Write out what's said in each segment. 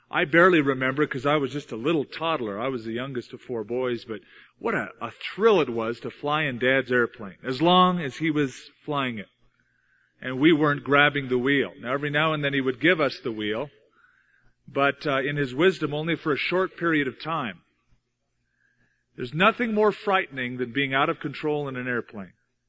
I barely remember because I was just a little toddler. I was the youngest of 4 boys, but what a thrill it was to fly in Dad's airplane, as long as he was flying it. And we weren't grabbing the wheel. Now, every now and then he would give us the wheel, but in his wisdom, only for a short period of time. There's nothing more frightening than being out of control in an airplane.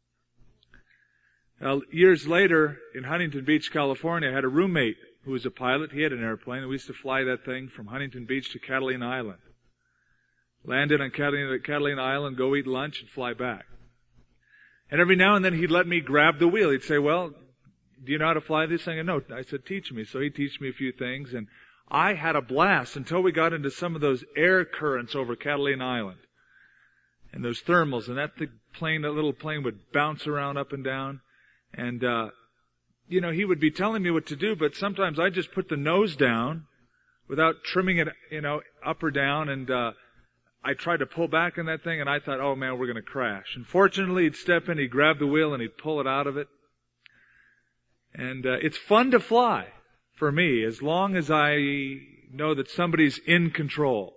Now, years later, in Huntington Beach, California, I had a roommate who was a pilot. He had an airplane, and we used to fly that thing from Huntington Beach to Catalina Island. Landed on Catalina Island, go eat lunch, and fly back. And every now and then he'd let me grab the wheel. He'd say, well, do you know how to fly this thing? And no, I said, teach me. So he'd teach me a few things, and I had a blast until we got into some of those air currents over Catalina Island. And those thermals, and that little plane would bounce around up and down. And, he would be telling me what to do, but sometimes I just put the nose down without trimming it, up or down, and I tried to pull back on that thing, and I thought, oh man, we're going to crash. And fortunately, he'd step in, he'd grab the wheel, and he'd pull it out of it. And it's fun to fly for me, as long as I know that somebody's in control.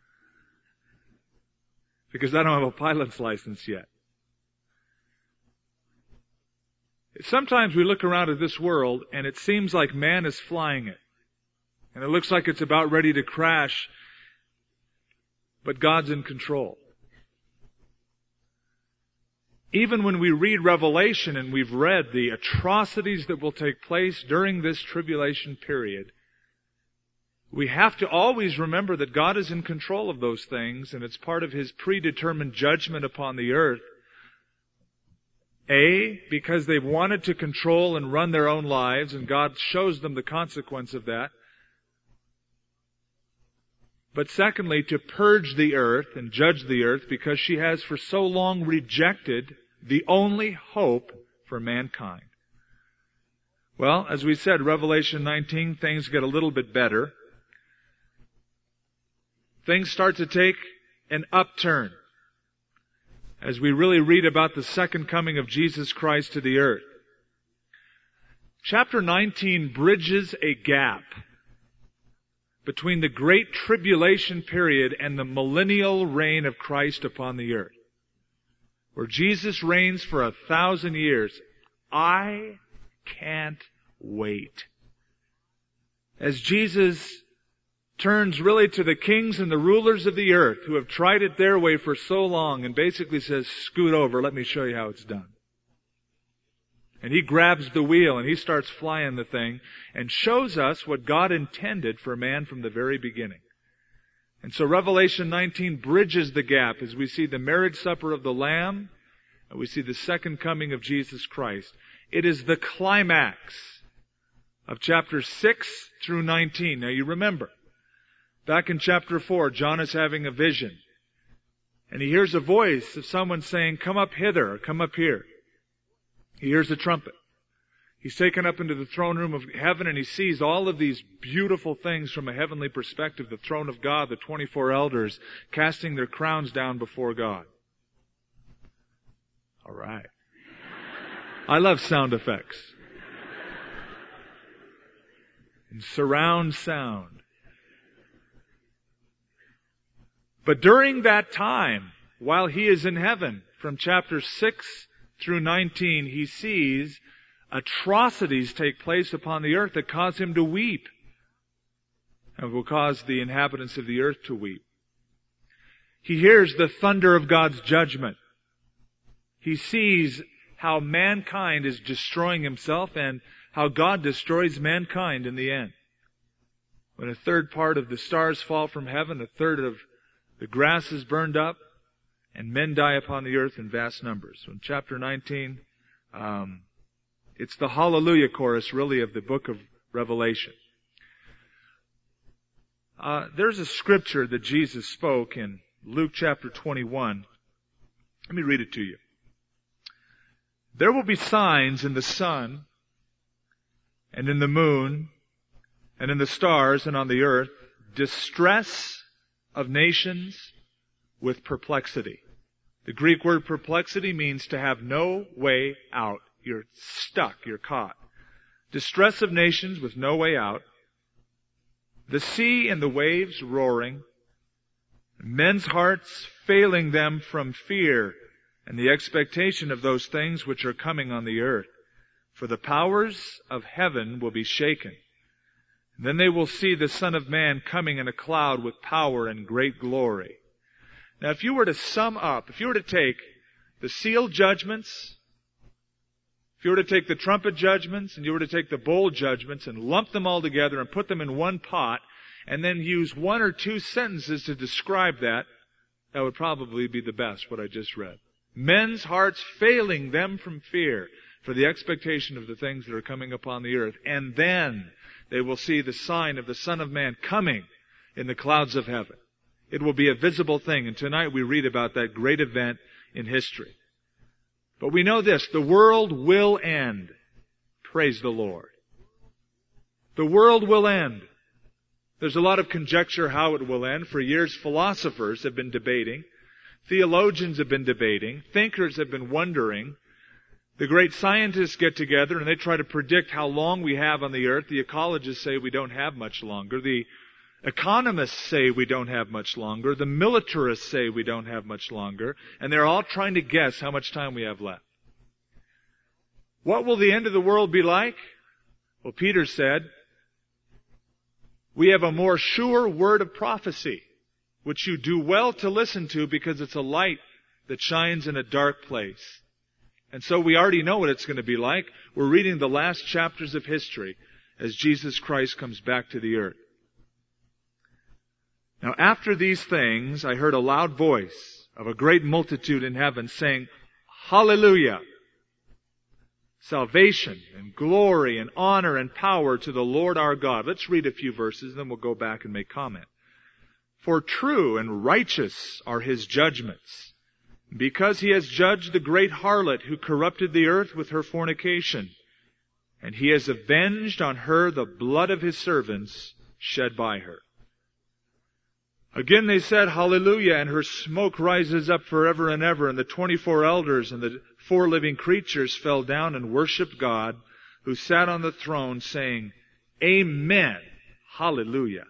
Because I don't have a pilot's license yet. Sometimes we look around at this world and it seems like man is flying it. And it looks like it's about ready to crash. But God's in control. Even when we read Revelation and we've read the atrocities that will take place during this tribulation period, we have to always remember that God is in control of those things, and it's part of His predetermined judgment upon the earth. Because they've wanted to control and run their own lives, and God shows them the consequence of that. But secondly, to purge the earth and judge the earth, because she has for so long rejected the only hope for mankind. Well, as we said, Revelation 19, things get a little bit better. Things start to take an upturn as we really read about the second coming of Jesus Christ to the earth. Chapter 19 bridges a gap between the great tribulation period and the millennial reign of Christ upon the earth, where Jesus reigns for 1,000 years. I can't wait. As Jesus turns really to the kings and the rulers of the earth who have tried it their way for so long and basically says, scoot over, let me show you how it's done. And He grabs the wheel and He starts flying the thing and shows us what God intended for man from the very beginning. And so Revelation 19 bridges the gap as we see the marriage supper of the Lamb and we see the second coming of Jesus Christ. It is the climax of chapter 6 through 19. Now you remember, back in chapter 4, John is having a vision. And he hears a voice of someone saying, come up hither, or come up here. He hears a trumpet. He's taken up into the throne room of heaven and he sees all of these beautiful things from a heavenly perspective. The throne of God, the 24 elders casting their crowns down before God. All right. I love sound effects. And surround sound. But during that time, while he is in heaven, from chapter 6 through 19, he sees atrocities take place upon the earth that cause him to weep and will cause the inhabitants of the earth to weep. He hears the thunder of God's judgment. He sees how mankind is destroying himself and how God destroys mankind in the end. When a third part of the stars fall from heaven, a third of the grass is burned up, and men die upon the earth in vast numbers. So in chapter 19, it's the hallelujah chorus, really, of the book of Revelation. There's a scripture that Jesus spoke in Luke chapter 21. Let me read it to you. There will be signs in the sun, and in the moon, and in the stars, and on the earth, distress of nations with perplexity. The Greek word perplexity means to have no way out. You're stuck. You're caught. Distress of nations with no way out. The sea and the waves roaring, men's hearts failing them from fear and the expectation of those things which are coming on the earth. For the powers of heaven will be shaken. And then they will see the Son of Man coming in a cloud with power and great glory. Now, if you were to sum up, if you were to take the seal judgments, if you were to take the trumpet judgments, and you were to take the bowl judgments and lump them all together and put them in one pot, and then use one or two sentences to describe that, that would probably be the best, what I just read. Men's hearts failing them from fear for the expectation of the things that are coming upon the earth. And then they will see the sign of the Son of Man coming in the clouds of heaven. It will be a visible thing. And tonight we read about that great event in history. But we know this, the world will end. Praise the Lord. The world will end. There's a lot of conjecture how it will end. For years, philosophers have been debating. Theologians have been debating. Thinkers have been wondering. The great scientists get together and they try to predict how long we have on the earth. The ecologists say we don't have much longer. The economists say we don't have much longer. The militarists say we don't have much longer. And they're all trying to guess how much time we have left. What will the end of the world be like? Well, Peter said, we have a more sure word of prophecy, which you do well to listen to because it's a light that shines in a dark place. And so we already know what it's going to be like. We're reading the last chapters of history as Jesus Christ comes back to the earth. Now after these things, I heard a loud voice of a great multitude in heaven saying, Hallelujah! Salvation and glory and honor and power to the Lord our God. Let's read a few verses, then we'll go back and make comment. For true and righteous are His judgments, because He has judged the great harlot who corrupted the earth with her fornication, and He has avenged on her the blood of His servants shed by her. Again they said, Hallelujah, and her smoke rises up forever and ever. And the 24 elders and the 4 living creatures fell down and worshipped God, who sat on the throne, saying, Amen, Hallelujah.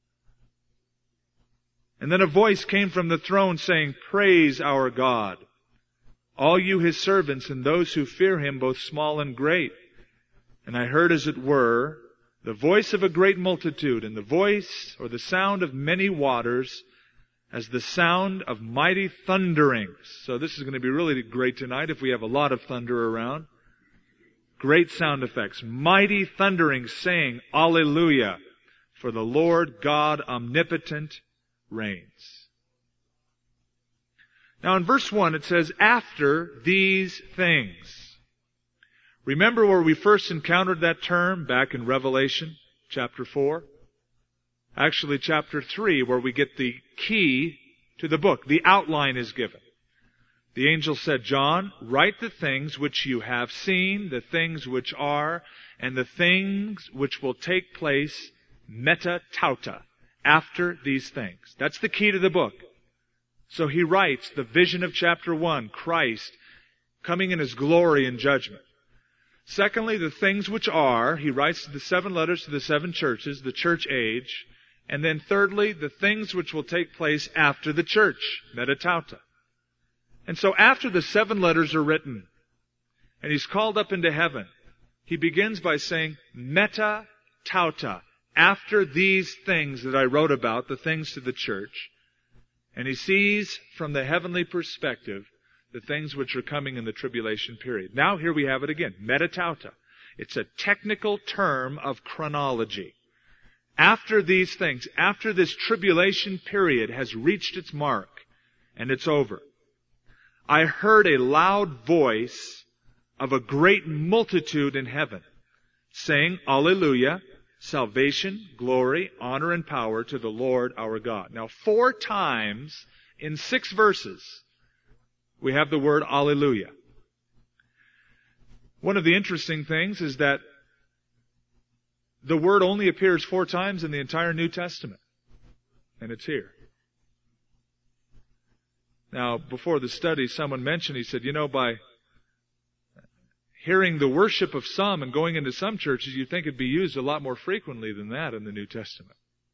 And then a voice came from the throne saying, Praise our God, all you His servants and those who fear Him, both small and great. And I heard, as it were, the voice of a great multitude, and the voice or the sound of many waters, as the sound of mighty thunderings. So this is going to be really great tonight if we have a lot of thunder around. Great sound effects. Mighty thunderings saying, Alleluia, for the Lord God omnipotent reigns. Now in verse 1 it says, after these things. Remember where we first encountered that term back in Revelation chapter 4? Actually chapter 3, where we get the key to the book. The outline is given. The angel said, John, write the things which you have seen, the things which are, and the things which will take place meta tauta, after these things. That's the key to the book. So he writes the vision of chapter 1, Christ coming in His glory and judgment. Secondly, the things which are, he writes the 7 letters to the 7 churches, the church age. And then thirdly, the things which will take place after the church, meta tauta. And so after the 7 letters are written, and he's called up into heaven, he begins by saying, meta tauta, after these things that I wrote about, the things to the church. And he sees from the heavenly perspective the things which are coming in the tribulation period. Now here we have it again, meta tauta. It's a technical term of chronology. After these things, after this tribulation period has reached its mark, and it's over, I heard a loud voice of a great multitude in heaven, saying, Alleluia, salvation, glory, honor, and power to the Lord our God. Now 4 times in 6 verses, we have the word Alleluia. One of the interesting things is that the word only appears 4 times in the entire New Testament. And it's here. Now, before the study, someone mentioned, he said, by hearing the worship of some and going into some churches, you'd think it'd be used a lot more frequently than that in the New Testament.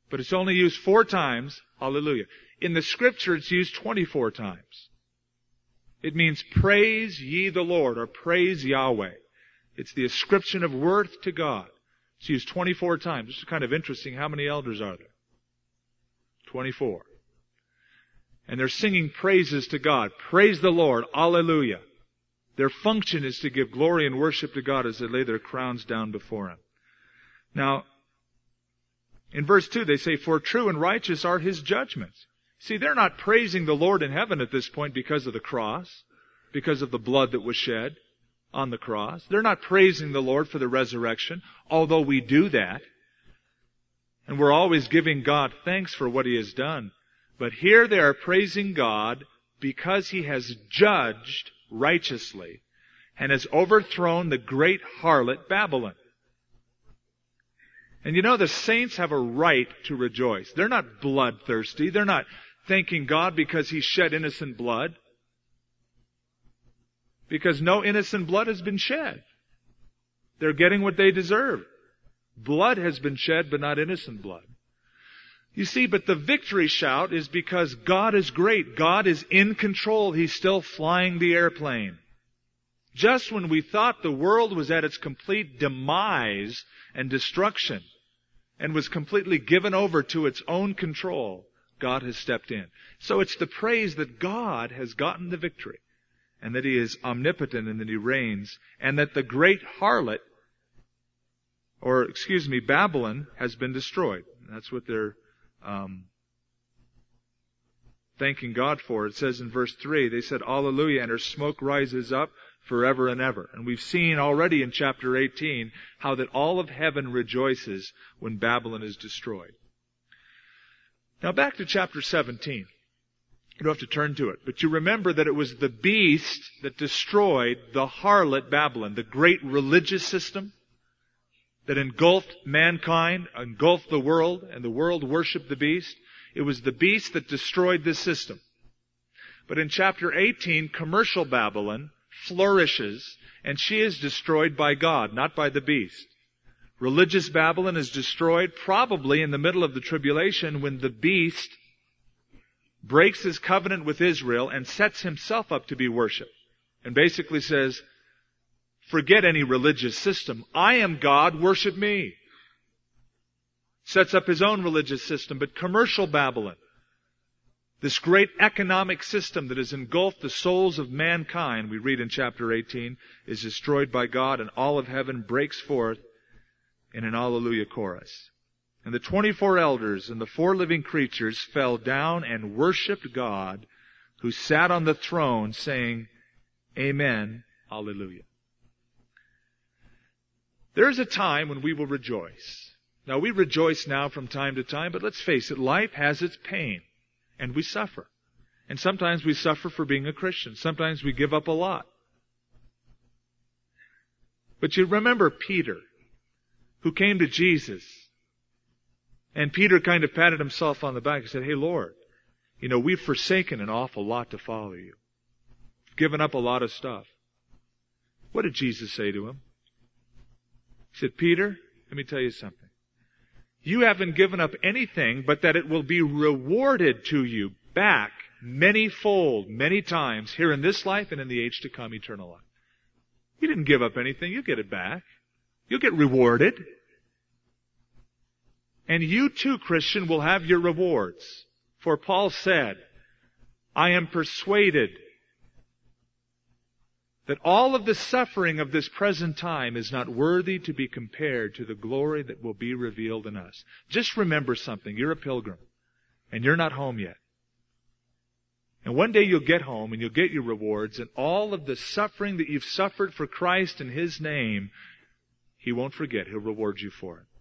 But it's only used 4 times. Hallelujah. In the Scripture, it's used 24 times. It means praise ye the Lord, or praise Yahweh. It's the ascription of worth to God. It's used 24 times. This is kind of interesting. How many elders are there? 24. And they're singing praises to God. Praise the Lord. Alleluia. Their function is to give glory and worship to God as they lay their crowns down before Him. Now, in verse 2, they say, for true and righteous are His judgments. See, they're not praising the Lord in heaven at this point because of the cross, because of the blood that was shed on the cross. They're not praising the Lord for the resurrection, although we do that. And we're always giving God thanks for what He has done. But here they are praising God because He has judged righteously and has overthrown the great harlot Babylon. And you know, the saints have a right to rejoice. They're not bloodthirsty. They're not thanking God because He shed innocent blood. Because no innocent blood has been shed. They're getting what they deserve. Blood has been shed, but not innocent blood. You see, but the victory shout is because God is great. God is in control. He's still flying the airplane. Just when we thought the world was at its complete demise and destruction and was completely given over to its own control, God has stepped in. So it's the praise that God has gotten the victory and that He is omnipotent and that He reigns and that the great harlot, Babylon, has been destroyed. That's what they're thanking God for. It says in verse 3, they said, Alleluia, and her smoke rises up forever and ever. And we've seen already in chapter 18 how that all of heaven rejoices when Babylon is destroyed. Now back to chapter 17. You don't have to turn to it, but you remember that it was the beast that destroyed the harlot Babylon, the great religious system that engulfed mankind, engulfed the world, and the world worshipped the beast. It was the beast that destroyed this system. But in chapter 18, commercial Babylon flourishes, and she is destroyed by God, not by the beast. Religious Babylon is destroyed probably in the middle of the tribulation when the beast breaks his covenant with Israel and sets himself up to be worshipped. And basically says, forget any religious system. I am God, worship me. Sets up his own religious system, but commercial Babylon, this great economic system that has engulfed the souls of mankind, we read in chapter 18, is destroyed by God, and all of heaven breaks forth in an Alleluia chorus. And the 24 elders and the 4 living creatures fell down and worshipped God, who sat on the throne, saying, Amen, Alleluia. There is a time when we will rejoice. Now, we rejoice now from time to time, but let's face it, life has its pain, and we suffer. And sometimes we suffer for being a Christian. Sometimes we give up a lot. But you remember Peter, who came to Jesus, and Peter kind of patted himself on the back and said, Hey, Lord, we've forsaken an awful lot to follow you. We've given up a lot of stuff. What did Jesus say to him? He said, Peter, let me tell you something. You haven't given up anything but that it will be rewarded to you back many-fold, many times, here in this life and in the age to come, eternal life. You didn't give up anything. You'll get it back. You'll get rewarded. And you too, Christian, will have your rewards. For Paul said, I am persuaded that all of the suffering of this present time is not worthy to be compared to the glory that will be revealed in us. Just remember something. You're a pilgrim, and you're not home yet. And one day you'll get home, and you'll get your rewards, and all of the suffering that you've suffered for Christ in His name, He won't forget. He'll reward you for it.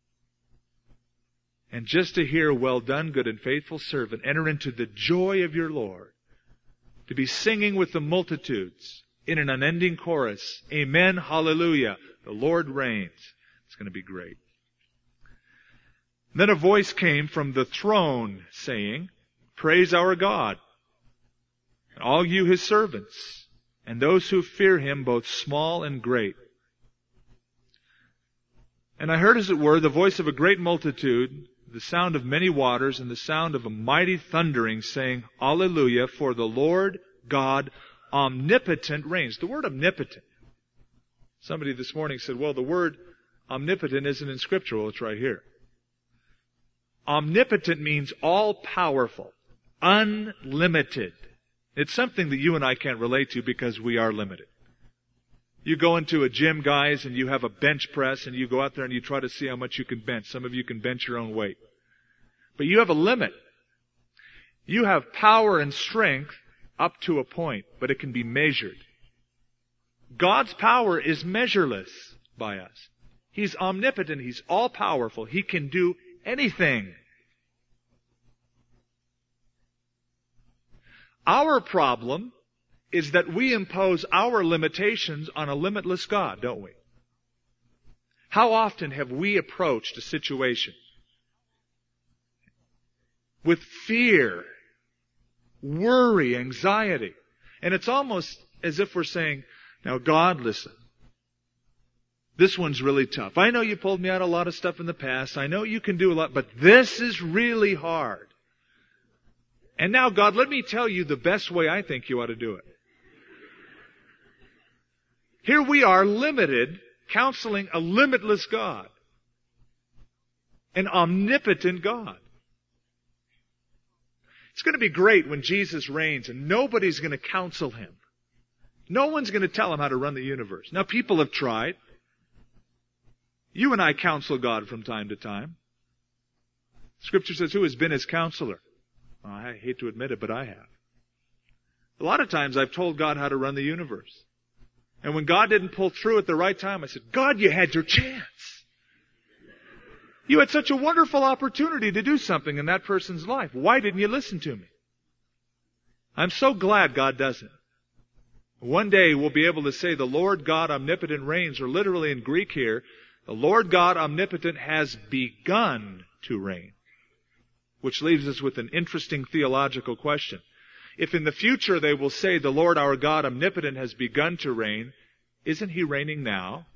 And just to hear, well done, good and faithful servant, enter into the joy of your Lord, to be singing with the multitudes, in an unending chorus, Amen, Hallelujah, the Lord reigns. It's going to be great. Then a voice came from the throne saying, Praise our God, and all you His servants, and those who fear Him, both small and great. And I heard, as it were, the voice of a great multitude the sound of many waters and the sound of a mighty thundering, saying, Alleluia, for the Lord God omnipotent reigns. The word omnipotent. Somebody this morning said, well, the word omnipotent isn't in Scripture. Well, it's right here. Omnipotent means all-powerful, unlimited. It's something that you and I can't relate to because we are limited. You go into a gym, guys, and you have a bench press, and you go out there and you try to see how much you can bench. Some of you can bench your own weight. But you have a limit. You have power and strength up to a point, but it can be measured. God's power is measureless by us. He's omnipotent. He's all-powerful. He can do anything. Our problem is that we impose our limitations on a limitless God, don't we? How often have we approached a situation with fear, worry, anxiety? And it's almost as if we're saying, now God, listen, this one's really tough. I know you pulled me out of a lot of stuff in the past. I know you can do a lot, but this is really hard. And now, God, let me tell you the best way I think you ought to do it. Here we are, limited, counseling a limitless God. An omnipotent God. It's going to be great when Jesus reigns and nobody's going to counsel Him. No one's going to tell Him how to run the universe. Now, people have tried. You and I counsel God from time to time. Scripture says, who has been His counselor? Well, I hate to admit it, but I have. A lot of times I've told God how to run the universe. And when God didn't pull through at the right time, I said, God, you had your chance. You had such a wonderful opportunity to do something in that person's life. Why didn't you listen to me? I'm so glad God doesn't. One day we'll be able to say the Lord God omnipotent reigns, or literally in Greek here, the Lord God omnipotent has begun to reign. Which leaves us with an interesting theological question. If in the future they will say the Lord our God omnipotent has begun to reign, isn't He reigning now?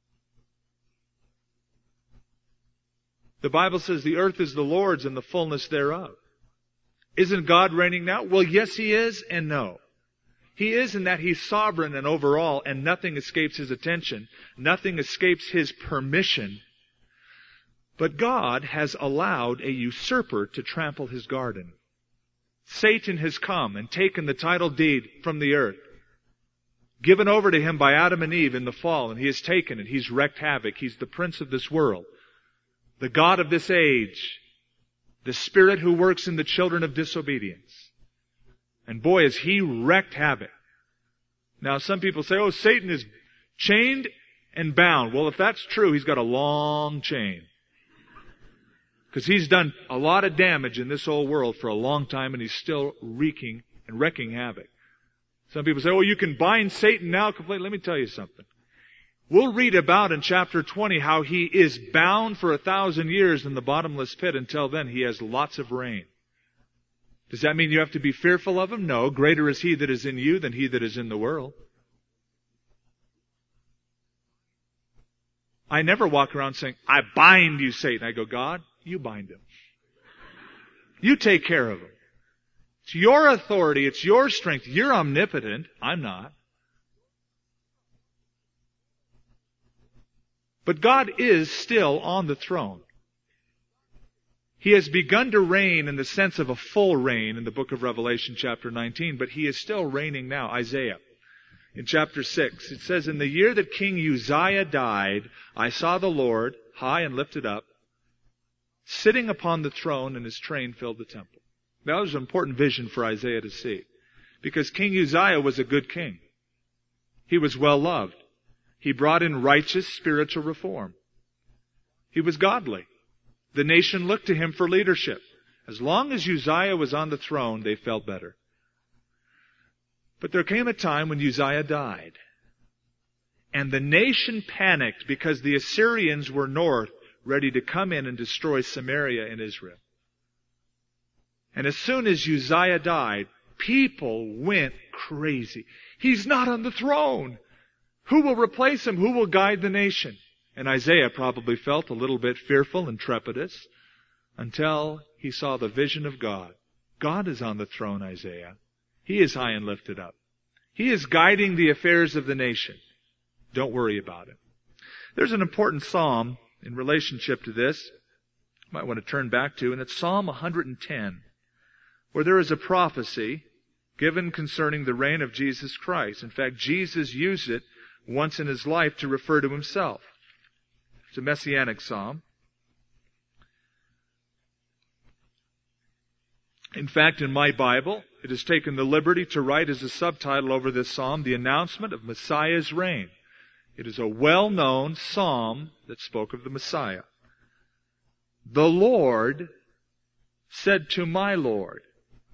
The Bible says the earth is the Lord's and the fullness thereof. Isn't God reigning now? Well, yes, He is and no. He is in that He's sovereign and over all, and nothing escapes His attention. Nothing escapes His permission. But God has allowed a usurper to trample His garden. Satan has come and taken the title deed from the earth, given over to him by Adam and Eve in the fall, and he has taken it. He's wreaked havoc. He's the prince of this world, the God of this age, the spirit who works in the children of disobedience. And boy, has he wreaked havoc. Now, some people say, oh, Satan is chained and bound. Well, if that's true, he's got a long chain. Because he's done a lot of damage in this old world for a long time, and he's still wreaking and wrecking havoc. Some people say, oh, you can bind Satan now completely. Let me tell you something. We'll read about in chapter 20 how he is bound for 1,000 years in the bottomless pit. Until then, he has lots of rain. Does that mean you have to be fearful of him? No. Greater is he that is in you than he that is in the world. I never walk around saying, I bind you, Satan. I go, God, you bind him. You take care of him. It's your authority. It's your strength. You're omnipotent. I'm not. But God is still on the throne. He has begun to reign in the sense of a full reign in the book of Revelation chapter 19, but He is still reigning now. Isaiah, in chapter 6, it says, in the year that King Uzziah died, I saw the Lord, high and lifted up, sitting upon the throne, and His train filled the temple. That was an important vision for Isaiah to see. Because King Uzziah was a good king. He was well loved. He brought in righteous spiritual reform. He was godly. The nation looked to him for leadership. As long as Uzziah was on the throne, they felt better. But there came a time when Uzziah died. And the nation panicked because the Assyrians were north, ready to come in and destroy Samaria and Israel. And as soon as Uzziah died, people went crazy. He's not on the throne. Who will replace him? Who will guide the nation? And Isaiah probably felt a little bit fearful and trepidous. until he saw the vision of God. God is on the throne, Isaiah. He is high and lifted up. He is guiding the affairs of the nation. Don't worry about it. There's an important psalm in relationship to this you might want to turn back to, and it's Psalm 110, where there is a prophecy given concerning the reign of Jesus Christ. In fact, Jesus used it once in his life to refer to himself. It's a messianic psalm. In fact, in my Bible, it has taken the liberty to write as a subtitle over this psalm, the announcement of Messiah's reign. It is a well-known psalm that spoke of the Messiah. The Lord said to my Lord,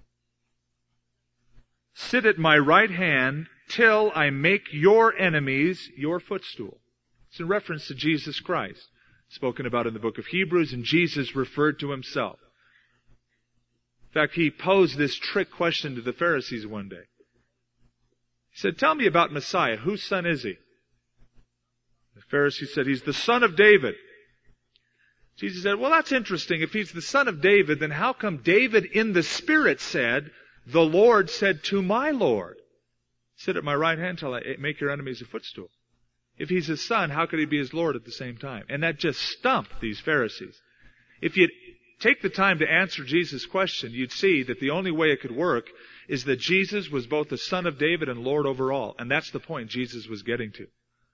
sit at my right hand till I make your enemies your footstool. It's in reference to Jesus Christ, spoken about in the book of Hebrews, and Jesus referred to himself. In fact, he posed this trick question to the Pharisees one day. He said, tell me about Messiah. Whose son is he? The Pharisees said, he's the son of David. Jesus said, well, that's interesting. If he's the son of David, then how come David in the Spirit said, the Lord said to my Lord, sit at my right hand till I make your enemies a footstool? If he's his son, how could he be his Lord at the same time? And that just stumped these Pharisees. If you take the time to answer Jesus' question, you'd see that the only way it could work is that Jesus was both the son of David and Lord over all. And that's the point Jesus was getting to.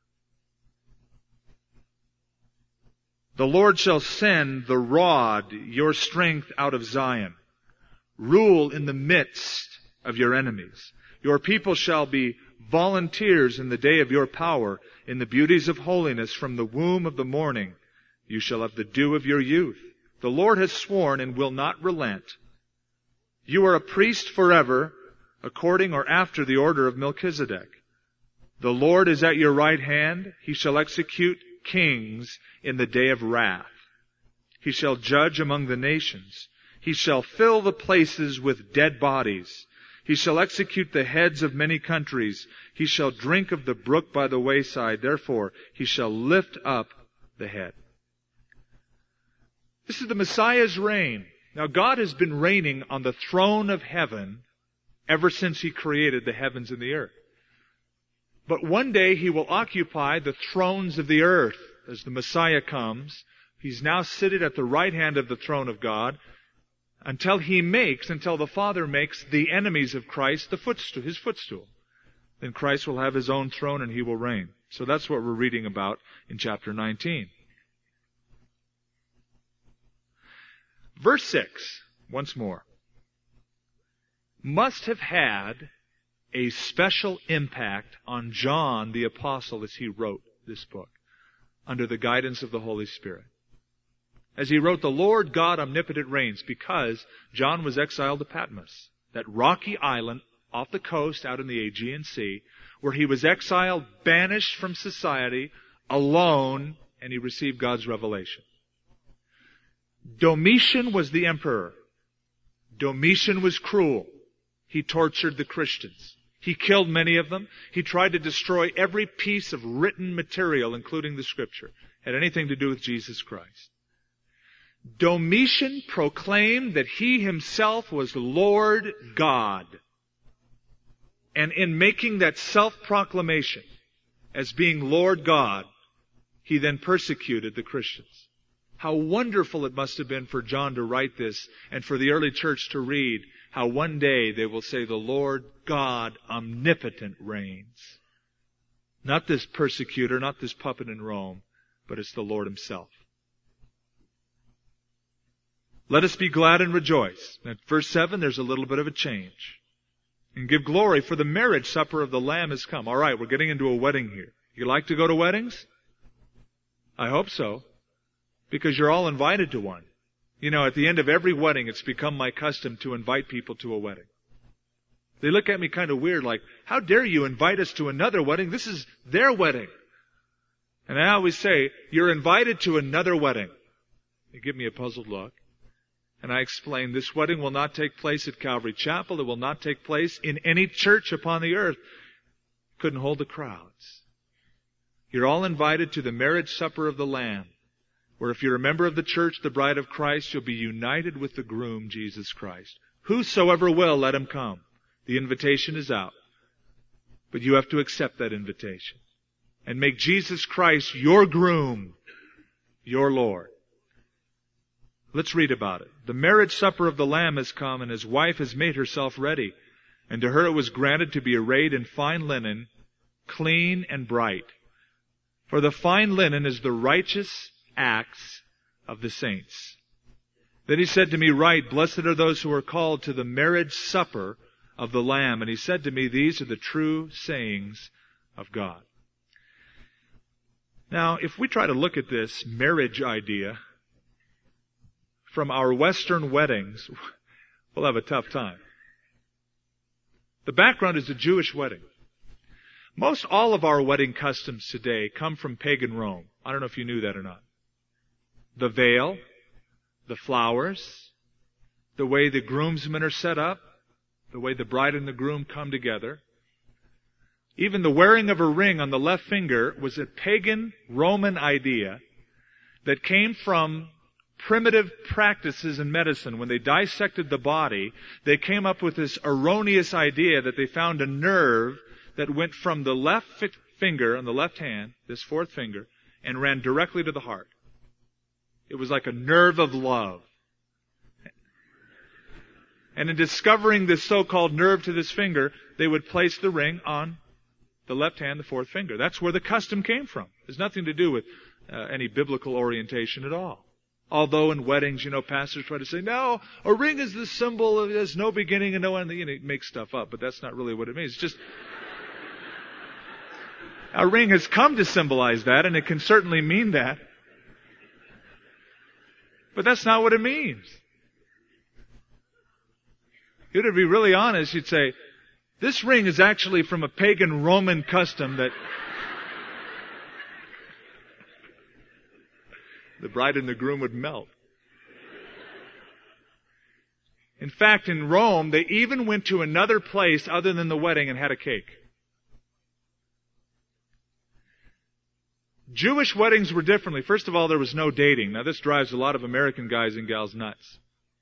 The Lord shall send the rod, your strength out of Zion. Rule in the midst of your enemies. Your people shall be volunteers in the day of your power, in the beauties of holiness. From the womb of the morning you shall have the dew of your youth. The Lord has sworn and will not relent. You are a priest forever, according or after the order of Melchizedek. The Lord is at your right hand. He shall execute kings in the day of wrath. He shall judge among the nations. He shall fill the places with dead bodies. He shall execute the heads of many countries. He shall drink of the brook by the wayside. Therefore, he shall lift up the head. This is the Messiah's reign. Now, God has been reigning on the throne of heaven ever since he created the heavens and the earth. But one day he will occupy the thrones of the earth as the Messiah comes. He's now seated at the right hand of the throne of God until the Father makes the enemies of Christ his footstool. Then Christ will have his own throne and he will reign. So that's what we're reading about in chapter 19. Verse 6, once more, must have had a special impact on John the Apostle as he wrote this book, under the guidance of the Holy Spirit. As he wrote, the Lord God omnipotent reigns, because John was exiled to Patmos, that rocky island off the coast out in the Aegean Sea, where he was exiled, banished from society, alone, and he received God's revelation. Domitian was the emperor. Domitian was cruel. He tortured the Christians. He killed many of them. He tried to destroy every piece of written material, including the Scripture, had anything to do with Jesus Christ. Domitian proclaimed that he himself was Lord God. And in making that self-proclamation as being Lord God, he then persecuted the Christians. How wonderful it must have been for John to write this and for the early church to read how one day they will say the Lord God omnipotent reigns. Not this persecutor, not this puppet in Rome, but it's the Lord himself. Let us be glad and rejoice. At verse 7, there's a little bit of a change. And give glory, for the marriage supper of the Lamb has come. All right, we're getting into a wedding here. You like to go to weddings? I hope so. Because you're all invited to one. You know, at the end of every wedding, it's become my custom to invite people to a wedding. They look at me kind of weird, like, how dare you invite us to another wedding? This is their wedding. And I always say, you're invited to another wedding. They give me a puzzled look. And I explain, this wedding will not take place at Calvary Chapel. It will not take place in any church upon the earth. Couldn't hold the crowds. You're all invited to the marriage supper of the Lamb. where if you're a member of the church, the bride of Christ, you'll be united with the groom, Jesus Christ. Whosoever will, let him come. The invitation is out. But you have to accept that invitation and make Jesus Christ your groom, your Lord. Let's read about it. The marriage supper of the Lamb has come, and his wife has made herself ready. And to her it was granted to be arrayed in fine linen, clean and bright. For the fine linen is the righteous acts of the saints. Then he said to me, Write, blessed are those who are called to the marriage supper of the Lamb. And he said to me, These are the true sayings of God. Now, if we try to look at this marriage idea from our Western weddings, we'll have a tough time. The background is a Jewish wedding. Most all of our wedding customs today come from pagan Rome. I don't know if you knew that or not. The veil, the flowers, the way the groomsmen are set up, the way the bride and the groom come together. Even the wearing of a ring on the left finger was a pagan Roman idea that came from primitive practices in medicine. When they dissected the body, they came up with this erroneous idea that they found a nerve that went from the left finger on the left hand, this fourth finger, and ran directly to the heart. It was like a nerve of love. And in discovering this so-called nerve to this finger, they would place the ring on the left hand, the fourth finger. That's where the custom came from. There's nothing to do with any biblical orientation at all. Although in weddings, pastors try to say, no, a ring is the symbol of there's no beginning and no end. Make stuff up, but that's not really what it means. It's just a ring has come to symbolize that, and it can certainly mean that. But that's not what it means. If you'd be really honest, you'd say, this ring is actually from a pagan Roman custom that the bride and the groom would melt. In fact, in Rome, they even went to another place other than the wedding and had a cake. Jewish weddings were differently. First of all, there was no dating. Now, this drives a lot of American guys and gals nuts.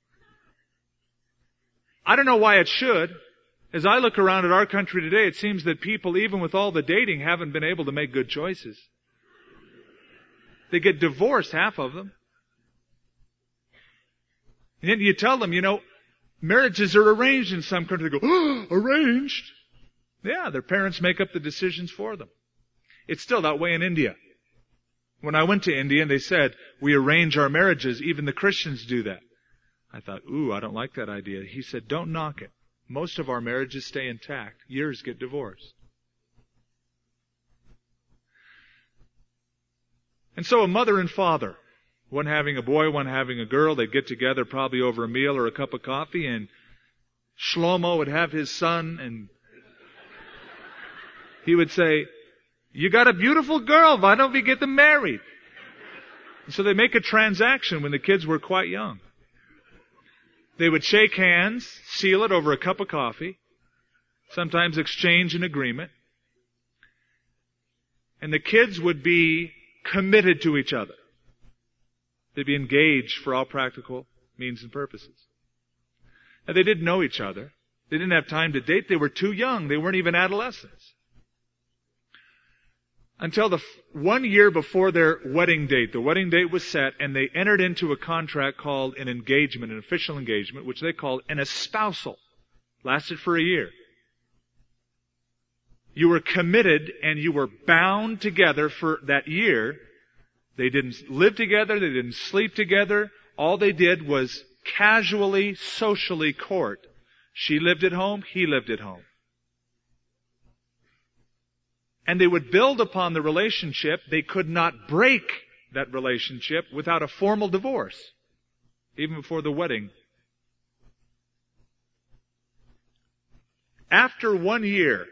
I don't know why it should. As I look around at our country today, it seems that people, even with all the dating, haven't been able to make good choices. They get divorced, half of them. And then you tell them, marriages are arranged in some countries. They go, oh, arranged? Yeah, their parents make up the decisions for them. It's still that way in India. When I went to India and they said, we arrange our marriages, even the Christians do that. I thought, I don't like that idea. He said, don't knock it. Most of our marriages stay intact. Years get divorced. And so a mother and father, one having a boy, one having a girl, they'd get together probably over a meal or a cup of coffee, and Shlomo would have his son, and he would say, you got a beautiful girl, why don't we get them married? And so they make a transaction when the kids were quite young. They would shake hands, seal it over a cup of coffee, sometimes exchange an agreement, and the kids would be committed to each other. They'd be engaged for all practical means and purposes. Now, they didn't know each other. They didn't have time to date. They were too young. They weren't even adolescents. Until the 1 year before their wedding date. The wedding date was set, and they entered into a contract called an engagement, an official engagement, which they called an espousal. Lasted for a year. You were committed and you were bound together for that year. They didn't live together. They didn't sleep together. All they did was casually, socially court. She lived at home. He lived at home. And they would build upon the relationship. They could not break that relationship without a formal divorce, even before the wedding. After 1 year,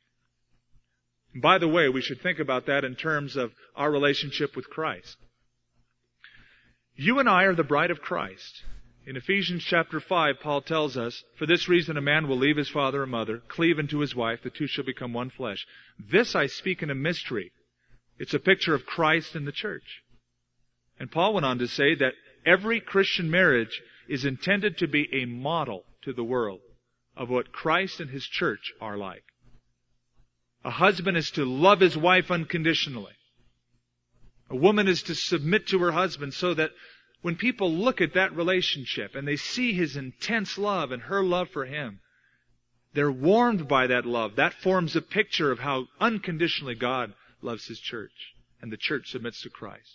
by the way, we should think about that in terms of our relationship with Christ. You and I are the bride of Christ. In Ephesians chapter 5, Paul tells us, for this reason a man will leave his father and mother, cleave unto his wife, the two shall become one flesh. This I speak in a mystery. It's a picture of Christ and the church. And Paul went on to say that every Christian marriage is intended to be a model to the world of what Christ and His church are like. A husband is to love his wife unconditionally. A woman is to submit to her husband so that when people look at that relationship and they see his intense love and her love for him, they're warmed by that love. That forms a picture of how unconditionally God loves His church and the church submits to Christ.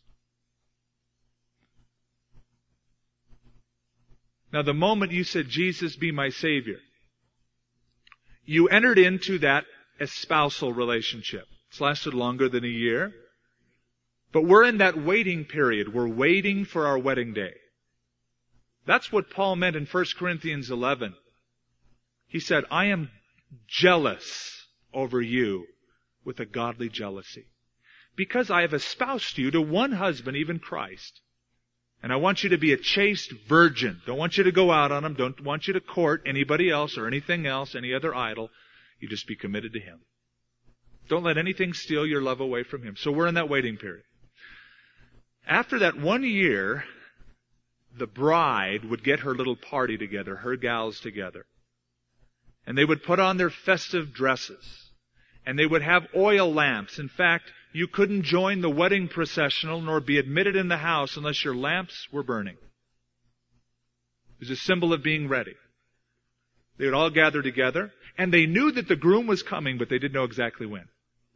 Now, the moment you said, Jesus, be my Savior, you entered into that espousal relationship. It's lasted longer than a year. But we're in that waiting period. We're waiting for our wedding day. That's what Paul meant in 1 Corinthians 11. He said, I am jealous over you with a godly jealousy, because I have espoused you to one husband, even Christ. And I want you to be a chaste virgin. Don't want you to go out on him. Don't want you to court anybody else or anything else, any other idol. You just be committed to Him. Don't let anything steal your love away from Him. So we're in that waiting period. After that 1 year, the bride would get her little party together, her gals together. And they would put on their festive dresses. And they would have oil lamps. In fact, you couldn't join the wedding processional nor be admitted in the house unless your lamps were burning. It was a symbol of being ready. They would all gather together, and they knew that the groom was coming, but they didn't know exactly when.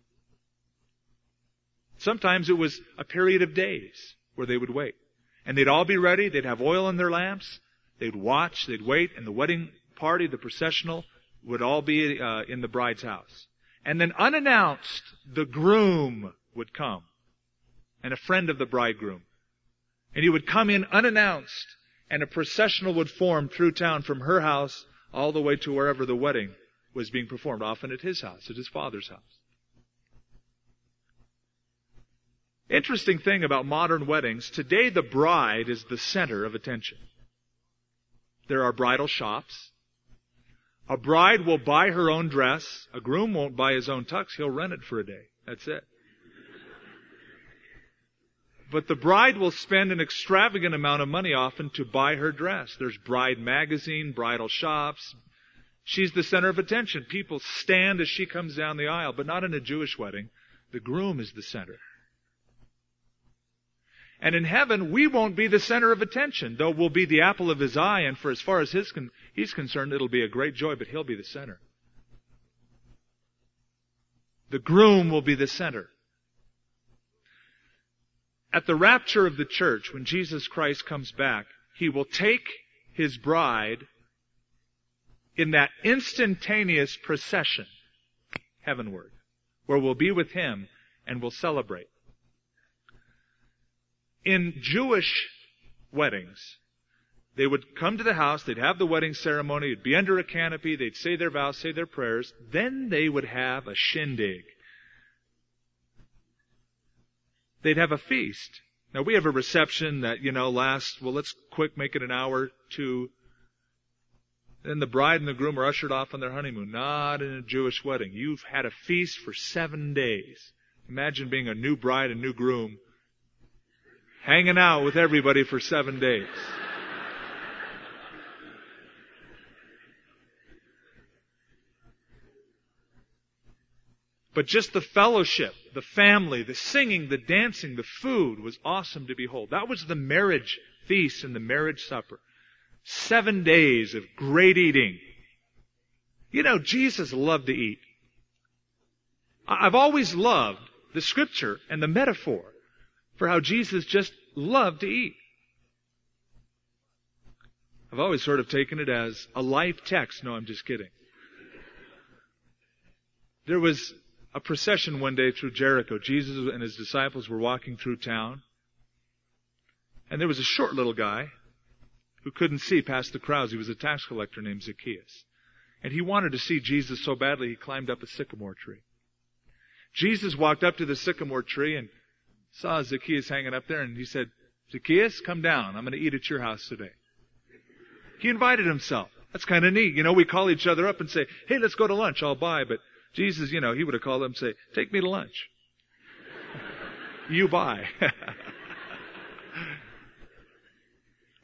Sometimes it was a period of days where they would wait. And they'd all be ready, they'd have oil in their lamps, they'd watch, they'd wait, and the wedding party, the processional, would all be in the bride's house. And then unannounced, the groom would come, and a friend of the bridegroom. And he would come in unannounced, and a processional would form through town from her house all the way to wherever the wedding was being performed, often at his house, at his father's house. Interesting thing about modern weddings, today the bride is the center of attention. There are bridal shops. A bride will buy her own dress. A groom won't buy his own tux. He'll rent it for a day. That's it. But the bride will spend an extravagant amount of money often to buy her dress. There's bride magazine, bridal shops. She's the center of attention. People stand as she comes down the aisle, but not in a Jewish wedding. The groom is the center. And in heaven, we won't be the center of attention, though we'll be the apple of His eye, and for as far as He's concerned, it'll be a great joy, but He'll be the center. The groom will be the center. At the rapture of the church, when Jesus Christ comes back, He will take His bride in that instantaneous procession heavenward, where we'll be with Him and we'll celebrate. In Jewish weddings, they would come to the house, they'd have the wedding ceremony, it'd be under a canopy, they'd say their vows, say their prayers, then they would have a shindig. They'd have a feast. Now we have a reception that, lasts, let's quick make it an hour, 2. Then the bride and the groom are ushered off on their honeymoon. Not in a Jewish wedding. You've had a feast for 7 days. Imagine being a new bride and new groom, hanging out with everybody for 7 days. But just the fellowship, the family, the singing, the dancing, the food was awesome to behold. That was the marriage feast and the marriage supper. 7 days of great eating. Jesus loved to eat. I've always loved the scripture and the metaphor for how Jesus just loved to eat. I've always sort of taken it as a life text. No, I'm just kidding. There was a procession one day through Jericho. Jesus and His disciples were walking through town. And there was a short little guy who couldn't see past the crowds. He was a tax collector named Zacchaeus. And he wanted to see Jesus so badly he climbed up a sycamore tree. Jesus walked up to the sycamore tree and saw Zacchaeus hanging up there, and He said, Zacchaeus, come down. I'm going to eat at your house today. He invited himself. That's kind of neat. We call each other up and say, hey, let's go to lunch. I'll buy. But Jesus, He would have called them and say, take me to lunch. You buy.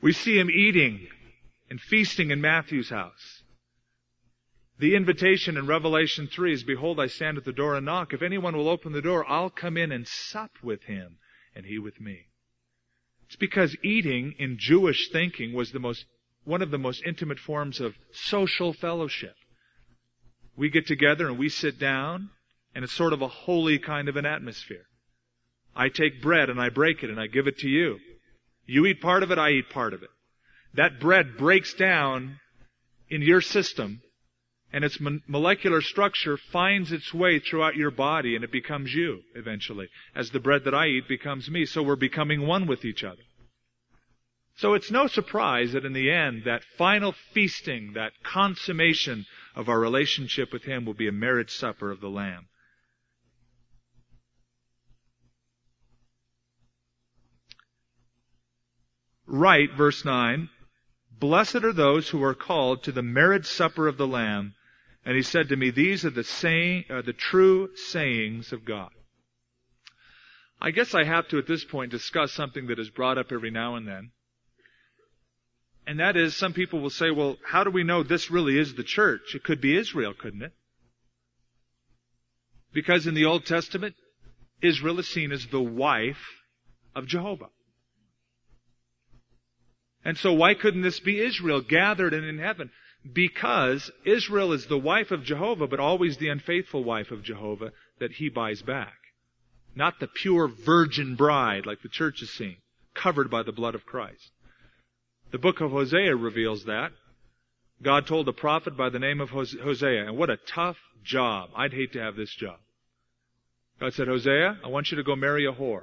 We see him eating and feasting in Matthew's house. The invitation in Revelation 3 is, behold, I stand at the door and knock. If anyone will open the door, I'll come in and sup with him, and he with me. It's because eating in Jewish thinking was one of the most intimate forms of social fellowship. We get together and we sit down, and it's sort of a holy kind of an atmosphere. I take bread and I break it and I give it to you. You eat part of it, I eat part of it. That bread breaks down in your system, and its molecular structure finds its way throughout your body, and it becomes you eventually, as the bread that I eat becomes me. So we're becoming one with each other. So it's no surprise that in the end, that final feasting, that consummation of our relationship with Him will be a marriage supper of the Lamb. Right, verse 9, blessed are those who are called to the marriage supper of the Lamb. And he said to me, these are the true sayings of God. I guess I have to at this point discuss something that is brought up every now and then. And that is, some people will say, well, how do we know this really is the church? It could be Israel, couldn't it? Because in the Old Testament, Israel is seen as the wife of Jehovah. And so why couldn't this be Israel gathered and in heaven? Because Israel is the wife of Jehovah, but always the unfaithful wife of Jehovah that He buys back. Not the pure virgin bride like the church is seen, covered by the blood of Christ. The book of Hosea reveals that. God told a prophet by the name of Hosea, and what a tough job. I'd hate to have this job. God said, Hosea, I want you to go marry a whore.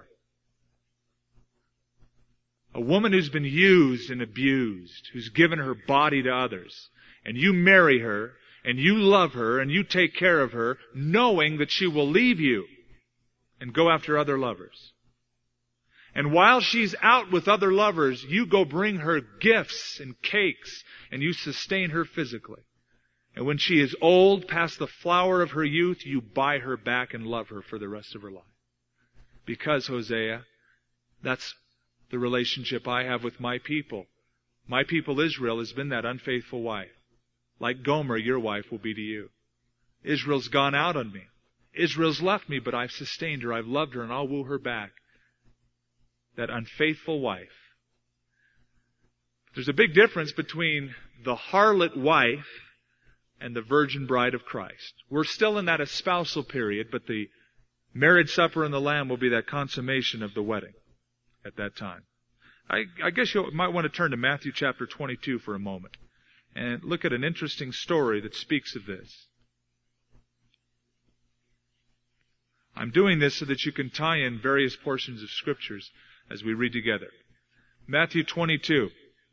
A woman who's been used and abused, who's given her body to others. And you marry her, and you love her, and you take care of her, knowing that she will leave you and go after other lovers. And while she's out with other lovers, you go bring her gifts and cakes, and you sustain her physically. And when she is old, past the flower of her youth, you buy her back and love her for the rest of her life. Because, Hosea, that's the relationship I have with my people. My people Israel has been that unfaithful wife. Like Gomer, your wife will be to you. Israel's gone out on me. Israel's left me, but I've sustained her. I've loved her, and I'll woo her back. That unfaithful wife. There's a big difference between the harlot wife and the virgin bride of Christ. We're still in that espousal period, but the marriage supper and the Lamb will be that consummation of the wedding at that time. I guess you might want to turn to Matthew chapter 22 for a moment and look at an interesting story that speaks of this. I'm doing this so that you can tie in various portions of Scriptures as we read together. Matthew 22.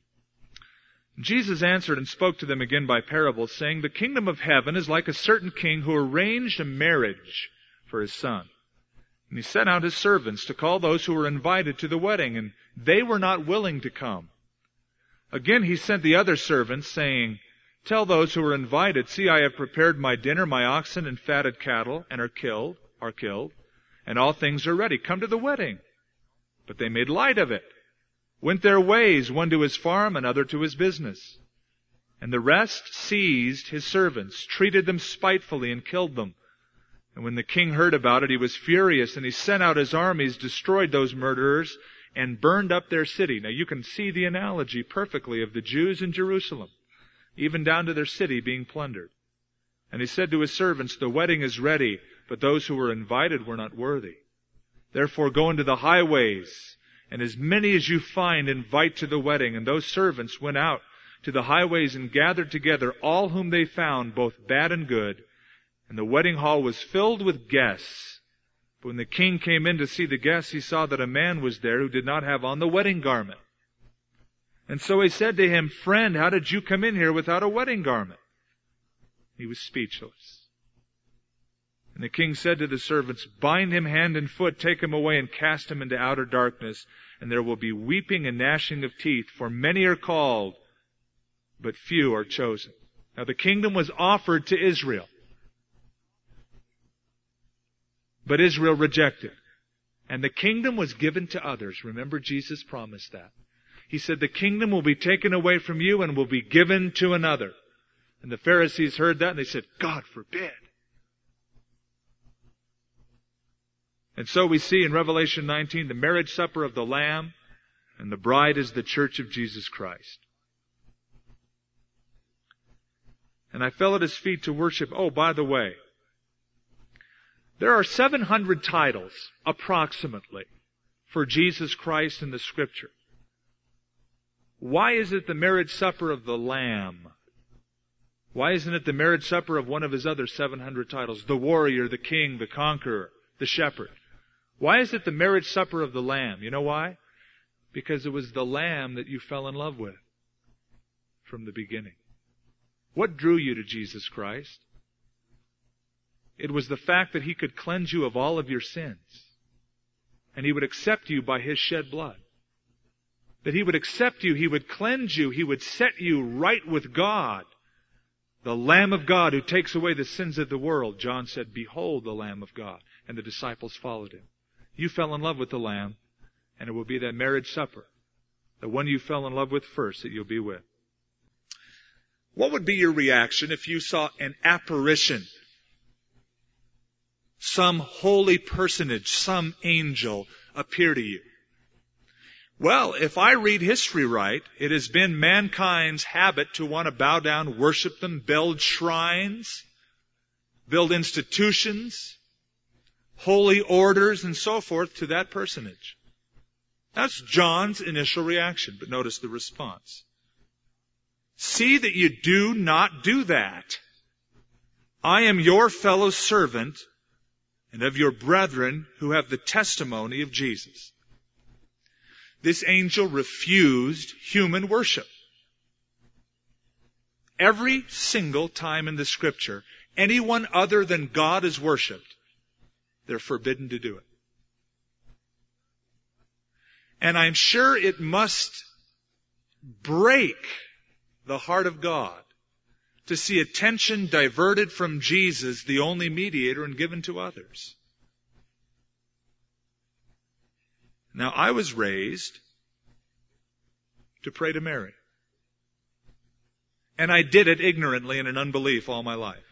Jesus answered and spoke to them again by parables, saying, the kingdom of heaven is like a certain king who arranged a marriage for his son. And he sent out his servants to call those who were invited to the wedding, and they were not willing to come. Again he sent the other servants, saying, tell those who were invited, see, I have prepared my dinner, my oxen and fatted cattle, and are killed, and all things are ready. Come to the wedding. But they made light of it, went their ways, one to his farm, another to his business. And the rest seized his servants, treated them spitefully, and killed them. And when the king heard about it, he was furious, and he sent out his armies, destroyed those murderers, and burned up their city. Now you can see the analogy perfectly of the Jews in Jerusalem, even down to their city being plundered. And he said to his servants, the wedding is ready, but those who were invited were not worthy. Therefore go into the highways, and as many as you find, invite to the wedding. And those servants went out to the highways and gathered together all whom they found, both bad and good. And the wedding hall was filled with guests. But when the king came in to see the guests, he saw that a man was there who did not have on the wedding garment. And so he said to him, friend, how did you come in here without a wedding garment? He was speechless. And the king said to the servants, bind him hand and foot, take him away, and cast him into outer darkness. And there will be weeping and gnashing of teeth, for many are called, but few are chosen. Now the kingdom was offered to Israel, but Israel rejected. And the kingdom was given to others. Remember, Jesus promised that. He said, the kingdom will be taken away from you and will be given to another. And the Pharisees heard that and they said, God forbid. And so we see in Revelation 19 the marriage supper of the Lamb, and the bride is the church of Jesus Christ. And I fell at His feet to worship. Oh, by the way, there are 700 titles, approximately, for Jesus Christ in the Scripture. Why is it the marriage supper of the Lamb? Why isn't it the marriage supper of one of His other 700 titles? The warrior, the king, the conqueror, the shepherd. Why is it the marriage supper of the Lamb? You know why? Because it was the Lamb that you fell in love with from the beginning. What drew you to Jesus Christ? It was the fact that He could cleanse you of all of your sins. And He would accept you by His shed blood. That He would accept you, He would cleanse you, He would set you right with God. The Lamb of God who takes away the sins of the world. John said, behold the Lamb of God. And the disciples followed Him. You fell in love with the Lamb, and it will be that marriage supper, the one you fell in love with first, that you'll be with. What would be your reaction if you saw an apparition? Some holy personage, some angel appear to you? Well, if I read history right, it has been mankind's habit to want to bow down, worship them, build shrines, build institutions, holy orders, and so forth to that personage. That's John's initial reaction, but notice the response. See that you do not do that. I am your fellow servant and of your brethren who have the testimony of Jesus. This angel refused human worship. Every single time in the Scripture, anyone other than God is worshipped, they're forbidden to do it. And I'm sure it must break the heart of God to see attention diverted from Jesus, the only mediator, and given to others. Now, I was raised to pray to Mary. And I did it ignorantly and in unbelief all my life.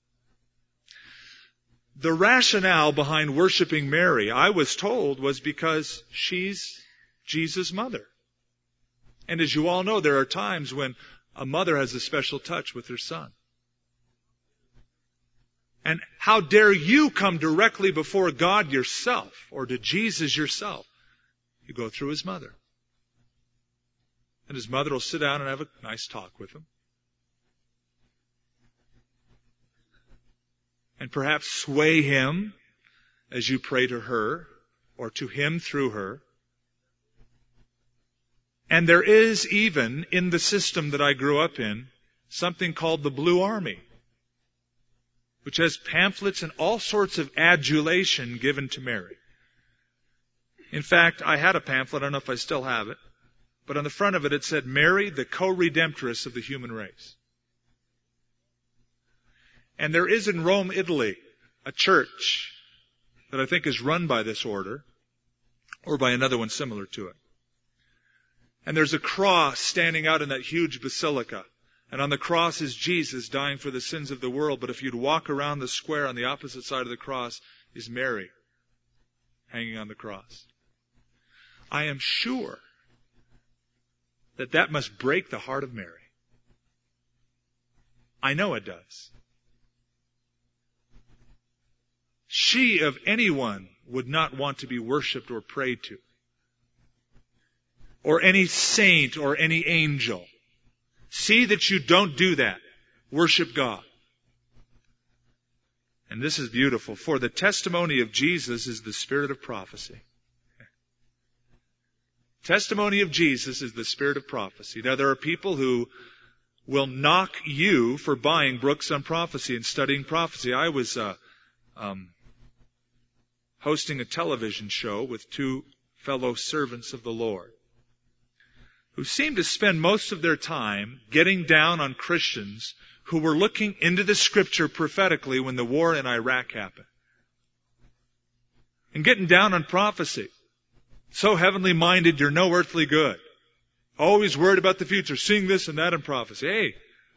The rationale behind worshiping Mary, I was told, was because she's Jesus' mother. And as you all know, there are times when a mother has a special touch with her son. And how dare you come directly before God yourself, or to Jesus yourself? You go through His mother. And His mother will sit down and have a nice talk with Him. And perhaps sway Him as you pray to her, or to Him through her. And there is even, in the system that I grew up in, something called the Blue Army, which has pamphlets and all sorts of adulation given to Mary. In fact, I had a pamphlet, I don't know if I still have it, but on the front of it, it said, Mary, the co-redemptress of the human race. And there is in Rome, Italy, a church that I think is run by this order, or by another one similar to it. And there's a cross standing out in that huge basilica. And on the cross is Jesus dying for the sins of the world. But if you'd walk around the square on the opposite side of the cross is Mary hanging on the cross. I am sure that that must break the heart of Mary. I know it does. She of anyone would not want to be worshipped or prayed to. Or any saint or any angel. See that you don't do that. Worship God. And this is beautiful. For the testimony of Jesus is the spirit of prophecy. Testimony of Jesus is the spirit of prophecy. Now there are people who will knock you for buying books on prophecy and studying prophecy. I was hosting a television show with two fellow servants of the Lord who seemed to spend most of their time getting down on Christians who were looking into the Scripture prophetically when the war in Iraq happened. And getting down on prophecy. So heavenly minded, you're no earthly good. Always worried about the future, seeing this and that in prophecy. Hey,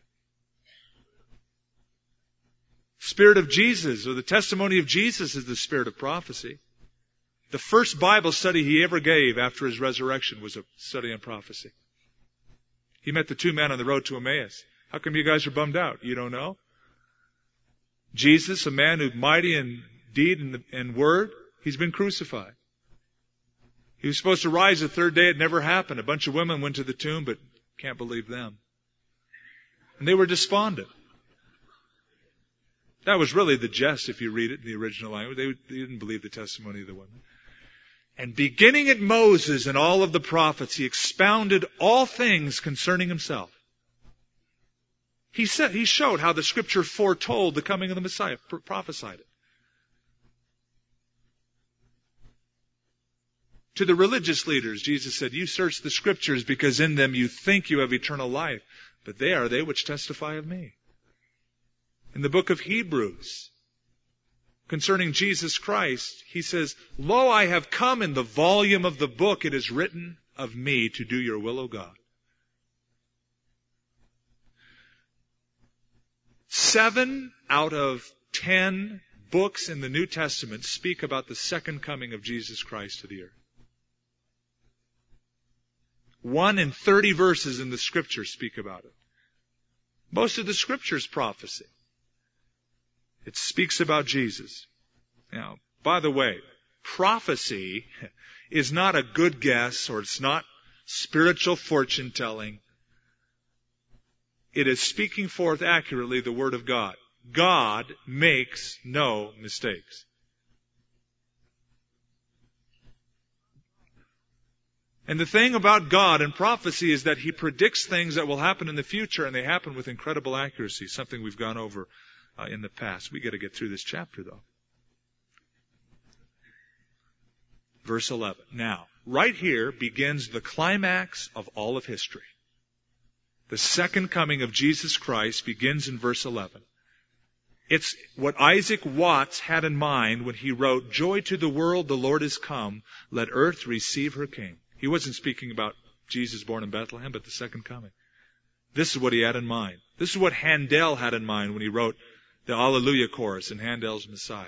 Spirit of Jesus, or the testimony of Jesus, is the spirit of prophecy. The first Bible study he ever gave after his resurrection was a study on prophecy. He met the two men on the road to Emmaus. How come you guys are bummed out? You don't know? Jesus, a man who's mighty in deed and word, he's been crucified. He was supposed to rise the third day. It never happened. A bunch of women went to the tomb, but can't believe them. And they were despondent. That was really the jest if you read it in the original language. They didn't believe the testimony of the women. And beginning at Moses and all of the prophets, he expounded all things concerning himself. He showed how the Scripture foretold the coming of the Messiah, prophesied it. To the religious leaders, Jesus said, you search the Scriptures because in them you think you have eternal life, but they are they which testify of me. In the book of Hebrews, concerning Jesus Christ, he says, lo, I have come in the volume of the book, it is written of me to do your will, O God. 7 out of 10 books in the New Testament speak about the second coming of Jesus Christ to the earth. 1 in 30 verses in the Scripture speak about it. Most of the Scripture is prophecy. It speaks about Jesus. Now, by the way, prophecy is not a good guess, or it's not spiritual fortune telling. It is speaking forth accurately the Word of God. God makes no mistakes. And the thing about God and prophecy is that He predicts things that will happen in the future, and they happen with incredible accuracy, something we've gone over in the past. We got to get through this chapter, though. Verse 11. Now, right here begins the climax of all of history. The second coming of Jesus Christ begins in verse 11. It's what Isaac Watts had in mind when he wrote, joy to the world, the Lord is come. Let earth receive her King. He wasn't speaking about Jesus born in Bethlehem, but the second coming. This is what he had in mind. This is what Handel had in mind when he wrote the Alleluia chorus in Handel's Messiah.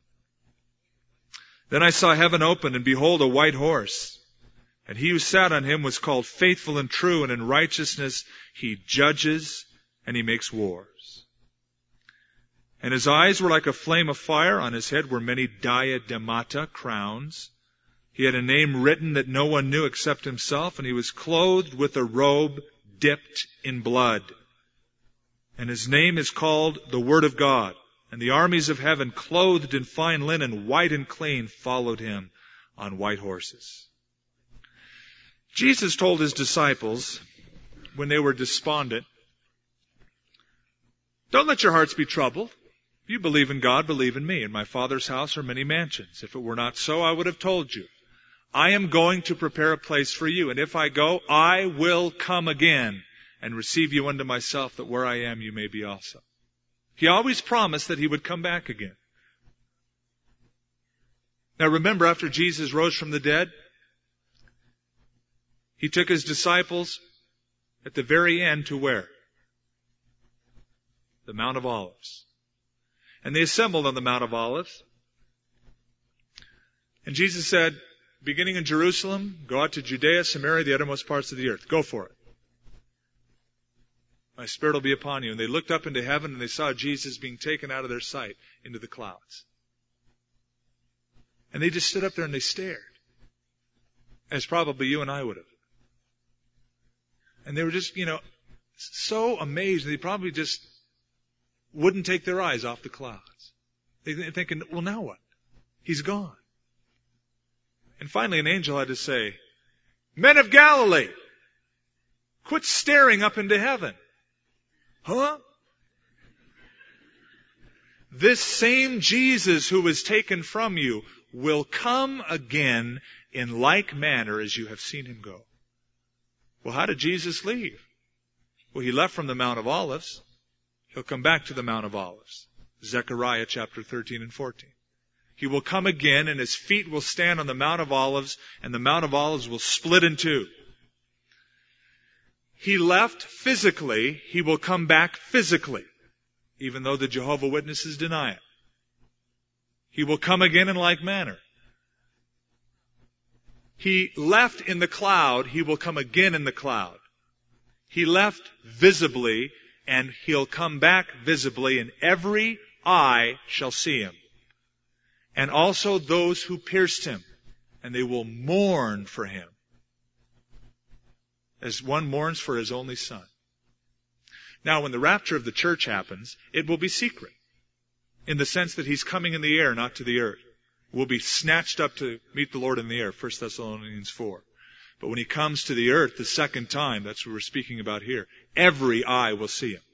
Then I saw heaven open, and behold, a white horse. And he who sat on him was called Faithful and True, and in righteousness he judges and he makes wars. And his eyes were like a flame of fire. On his head were many diademata, crowns. He had a name written that no one knew except himself, and he was clothed with a robe dipped in blood. And his name is called the Word of God. And the armies of heaven, clothed in fine linen, white and clean, followed him on white horses. Jesus told his disciples, when they were despondent, don't let your hearts be troubled. If you believe in God, believe in me. In my Father's house are many mansions. If it were not so, I would have told you. I am going to prepare a place for you. And if I go, I will come again and receive you unto myself, that where I am, you may be also. He always promised that he would come back again. Now remember, after Jesus rose from the dead, he took his disciples at the very end to where? The Mount of Olives. And they assembled on the Mount of Olives. And Jesus said, beginning in Jerusalem, go out to Judea, Samaria, the uttermost parts of the earth. Go for it. My Spirit will be upon you. And they looked up into heaven and they saw Jesus being taken out of their sight into the clouds. And they just stood up there and they stared. As probably you and I would have. And they were just, so amazed. They probably just wouldn't take their eyes off the clouds. They're thinking, well, now what? He's gone. And finally an angel had to say, Men of Galilee, quit staring up into heaven. Huh? This same Jesus who was taken from you will come again in like manner as you have seen him go. Well, how did Jesus leave? Well, he left from the Mount of Olives. He'll come back to the Mount of Olives. Zechariah chapter 13 and 14. He will come again and his feet will stand on the Mount of Olives and the Mount of Olives will split in two. He left physically, he will come back physically, even though the Jehovah's Witnesses deny it. He will come again in like manner. He left in the cloud, he will come again in the cloud. He left visibly, and he'll come back visibly, and every eye shall see him. And also those who pierced him, and they will mourn for him, as one mourns for his only son. Now, when the rapture of the church happens, it will be secret, in the sense that he's coming in the air, not to the earth. We'll be snatched up to meet the Lord in the air, 1 Thessalonians 4. But when he comes to the earth the second time, that's what we're speaking about here, every eye will see him.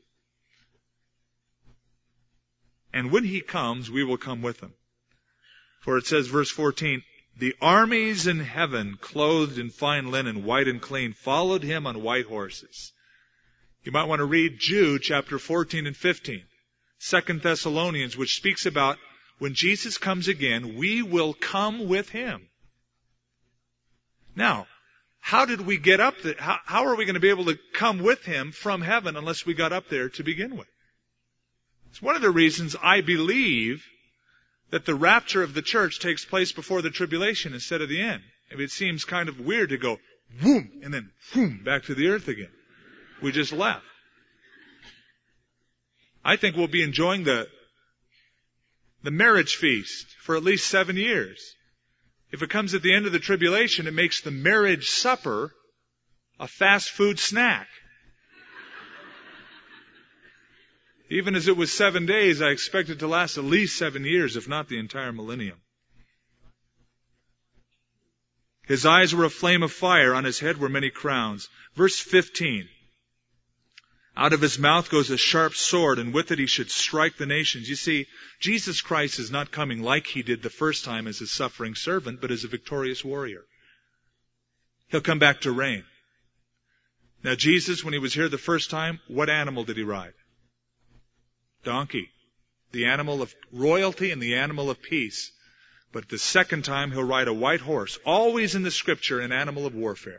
And when he comes, we will come with him. For it says, verse 14, the armies in heaven, clothed in fine linen, white and clean, followed him on white horses. You might want to read Jude chapter 14 and 15. 2 Thessalonians, which speaks about when Jesus comes again, we will come with him. Now, how did we get up there? How are we going to be able to come with him from heaven unless we got up there to begin with? It's one of the reasons I believe that the rapture of the church takes place before the tribulation instead of the end. I mean, it seems kind of weird to go, boom, and then boom, back to the earth again. We just left. I think we'll be enjoying the marriage feast for at least 7 years. If it comes at the end of the tribulation, it makes the marriage supper a fast food snack. Even as it was 7 days, I expect it to last at least 7 years, if not the entire millennium. His eyes were a flame of fire. On his head were many crowns. Verse 15. Out of his mouth goes a sharp sword, and with it he should strike the nations. You see, Jesus Christ is not coming like he did the first time as a suffering servant, but as a victorious warrior. He'll come back to reign. Now Jesus, when he was here the first time, what animal did he ride? Donkey. The animal of royalty and the animal of peace. But the second time he'll ride a white horse. Always in the scripture, an animal of warfare.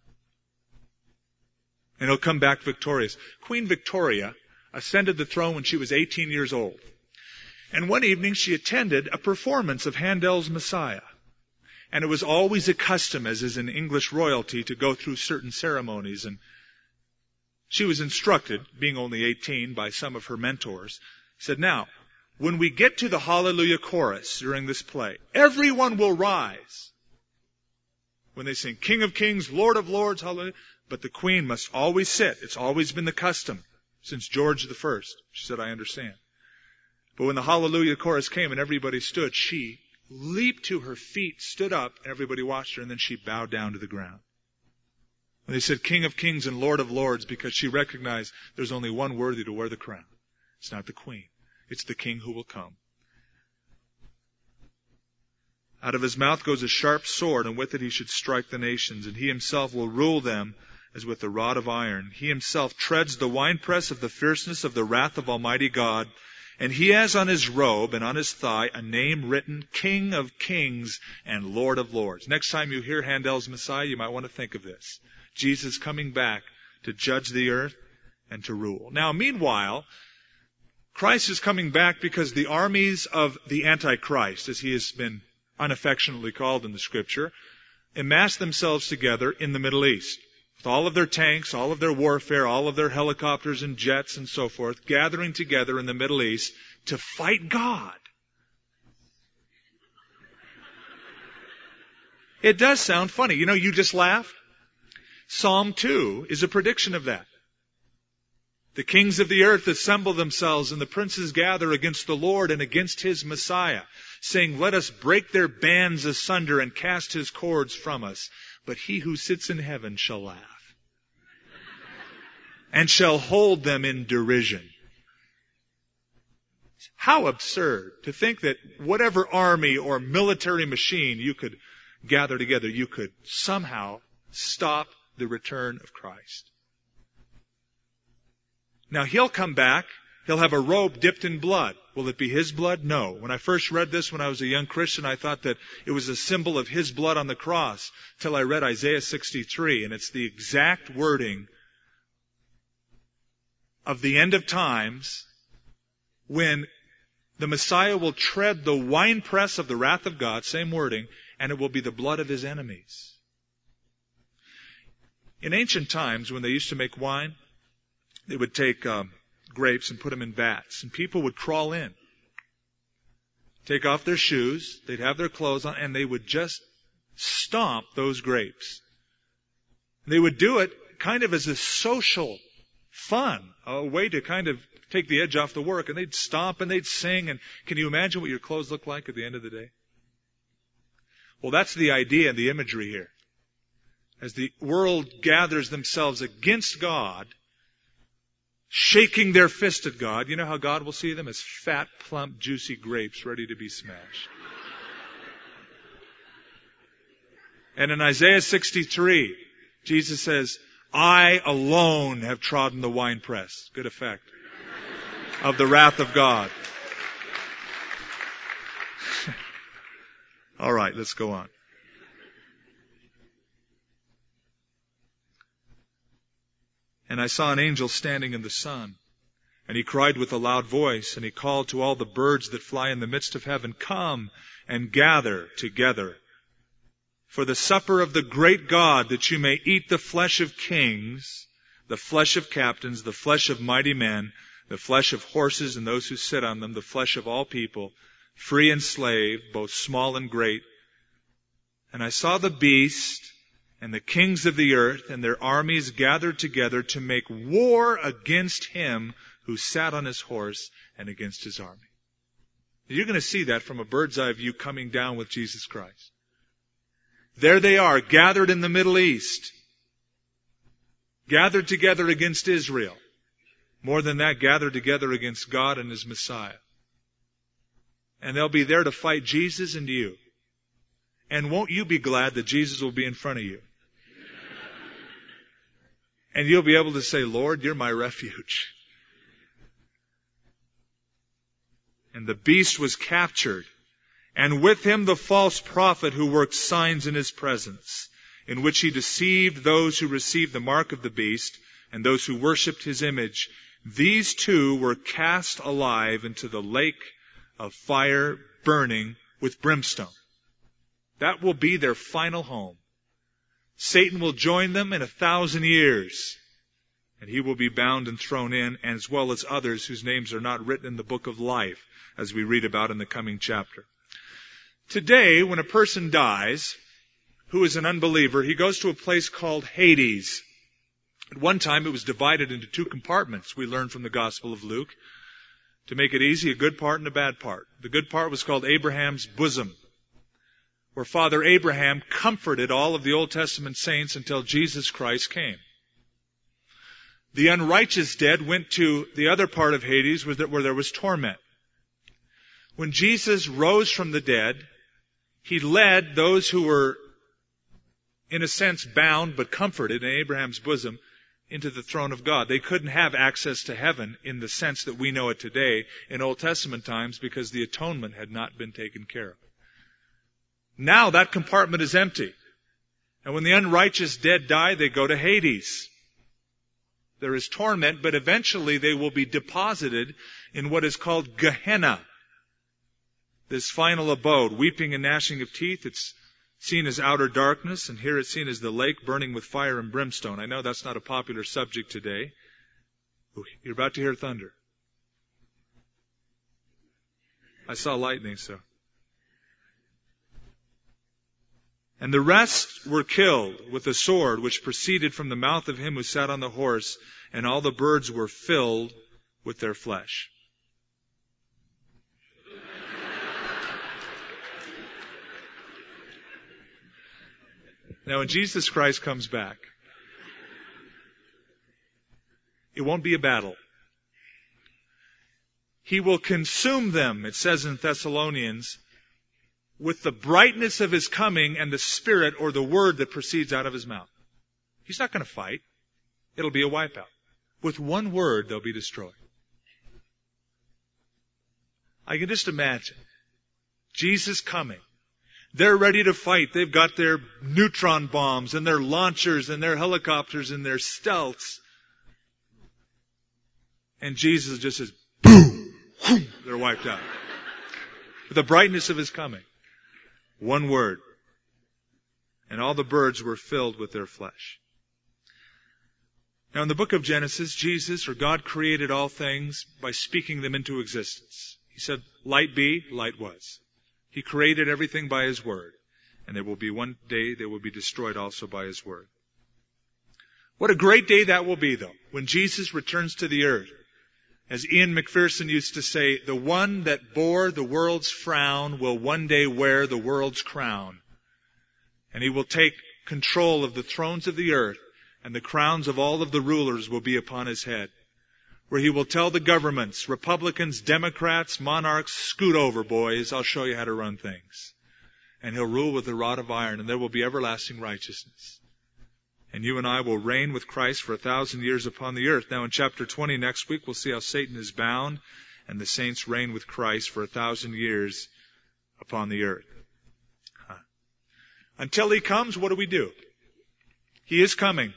And he'll come back victorious. Queen Victoria ascended the throne when she was 18 years old. And one evening she attended a performance of Handel's Messiah. And it was always a custom, as is in English royalty, to go through certain ceremonies. And she was instructed, being only 18, by some of her mentors, said, now, when we get to the Hallelujah chorus during this play, everyone will rise. When they sing King of Kings, Lord of Lords, Hallelujah. But the queen must always sit. It's always been the custom since George I. She said, I understand. But when the Hallelujah chorus came and everybody stood, she leaped to her feet, stood up, and everybody watched her, and then she bowed down to the ground. And they said, King of Kings and Lord of Lords, because she recognized there's only one worthy to wear the crown. It's not the queen. It's the king who will come. Out of his mouth goes a sharp sword, and with it he should strike the nations, and he himself will rule them as with a rod of iron. He himself treads the winepress of the fierceness of the wrath of Almighty God, and he has on his robe and on his thigh a name written, King of Kings and Lord of Lords. Next time you hear Handel's Messiah, you might want to think of this. Jesus coming back to judge the earth and to rule. Now, meanwhile, Christ is coming back because the armies of the Antichrist, as he has been unaffectionately called in the Scripture, amass themselves together in the Middle East. With all of their tanks, all of their warfare, all of their helicopters and jets and so forth, gathering together in the Middle East to fight God. It does sound funny. You know, you just laughed. Psalm 2 is a prediction of that. The kings of the earth assemble themselves, and the princes gather against the Lord and against his Messiah, saying, let us break their bands asunder and cast his cords from us. But he who sits in heaven shall laugh and shall hold them in derision. How absurd to think that whatever army or military machine you could gather together, you could somehow stop the return of Christ. Now he'll come back. He'll have a robe dipped in blood. Will it be his blood? No. When I first read this when I was a young Christian, I thought that it was a symbol of his blood on the cross, till I read Isaiah 63, and it's the exact wording of the end of times when the Messiah will tread the winepress of the wrath of God, same wording, and it will be the blood of his enemies. In ancient times, when they used to make wine, they would take grapes and put them in vats, and people would crawl in, take off their shoes, they'd have their clothes on, and they would just stomp those grapes. They would do it kind of as a social fun, a way to kind of take the edge off the work, and they'd stomp and they'd sing, and can you imagine what your clothes look like at the end of the day? Well, that's the idea and the imagery here. As the world gathers themselves against God, shaking their fist at God, you know how God will see them? As fat, plump, juicy grapes ready to be smashed. And in Isaiah 63, Jesus says, I alone have trodden the winepress. Good effect. Of the wrath of God. All right, let's go on. And I saw an angel standing in the sun, and he cried with a loud voice, and he called to all the birds that fly in the midst of heaven, come and gather together for the supper of the great God, that you may eat the flesh of kings, the flesh of captains, the flesh of mighty men, the flesh of horses and those who sit on them, the flesh of all people, free and slave, both small and great. And I saw the beast and the kings of the earth and their armies gathered together to make war against him who sat on his horse and against his army. You're going to see that from a bird's eye view coming down with Jesus Christ. There they are, gathered in the Middle East, gathered together against Israel. More than that, gathered together against God and his Messiah. And they'll be there to fight Jesus and you. And won't you be glad that Jesus will be in front of you? And you'll be able to say, Lord, you're my refuge. And the beast was captured, and with him the false prophet who worked signs in his presence, in which he deceived those who received the mark of the beast and those who worshipped his image. These two were cast alive into the lake of fire burning with brimstone. That will be their final home. Satan will join them in 1,000 years, and he will be bound and thrown in, as well as others whose names are not written in the book of life, as we read about in the coming chapter. Today, when a person dies, who is an unbeliever, he goes to a place called Hades. At one time, it was divided into 2 compartments, we learned from the Gospel of Luke. To make it easy, a good part and a bad part. The good part was called Abraham's bosom, where Father Abraham comforted all of the Old Testament saints until Jesus Christ came. The unrighteous dead went to the other part of Hades where there was torment. When Jesus rose from the dead, he led those who were, in a sense, bound but comforted in Abraham's bosom into the throne of God. They couldn't have access to heaven in the sense that we know it today in Old Testament times because the atonement had not been taken care of. Now that compartment is empty. And when the unrighteous dead die, they go to Hades. There is torment, but eventually they will be deposited in what is called Gehenna, this final abode, weeping and gnashing of teeth. It's seen as outer darkness, and here it's seen as the lake burning with fire and brimstone. I know that's not a popular subject today. You're about to hear thunder. I saw lightning, so. And the rest were killed with a sword which proceeded from the mouth of him who sat on the horse, and all the birds were filled with their flesh. Now, when Jesus Christ comes back, it won't be a battle. He will consume them, it says in Thessalonians, with the brightness of his coming and the Spirit or the word that proceeds out of his mouth. He's not going to fight. It'll be a wipeout. With one word, they'll be destroyed. I can just imagine Jesus coming. They're ready to fight. They've got their neutron bombs and their launchers and their helicopters and their stealths. And Jesus just says, boom, they're wiped out. With the brightness of His coming. One word. And all the birds were filled with their flesh. Now in the book of Genesis, Jesus, or God, created all things by speaking them into existence. He said, light be, light was. He created everything by His word. And there will be one day they will be destroyed also by His word. What a great day that will be, though, when Jesus returns to the earth. As Ian McPherson used to say, the one that bore the world's frown will one day wear the world's crown. And He will take control of the thrones of the earth, and the crowns of all of the rulers will be upon His head. Where He will tell the governments, Republicans, Democrats, monarchs, scoot over, boys, I'll show you how to run things. And He'll rule with a rod of iron, and there will be everlasting righteousness. And you and I will reign with Christ for 1,000 years upon the earth. Now in chapter 20 next week, we'll see how Satan is bound, and the saints reign with Christ for 1,000 years upon the earth. Until He comes, what do? He is coming.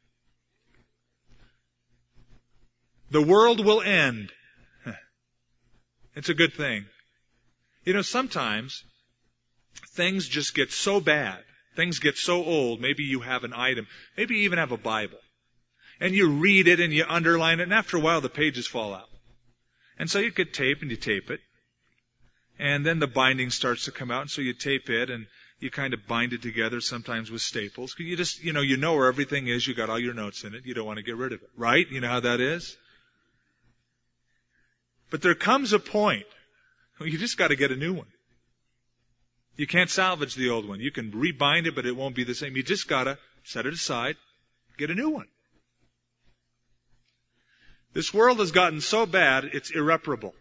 The world will end. It's a good thing. You know, sometimes things just get so bad. Things get so old. Maybe you have an item. Maybe you even have a Bible. And you read it and you underline it, and after a while the pages fall out. And so you get tape and you tape it. And then the binding starts to come out, and so you tape it and you kind of bind it together, sometimes with staples. You just, you know where everything is. You got all your notes in it. You don't want to get rid of it. Right? You know how that is? But there comes a point where you just got to get a new one. You can't salvage the old one. You can rebind it, but it won't be the same. You just got to set it aside, get a new one. This world has gotten so bad, it's irreparable.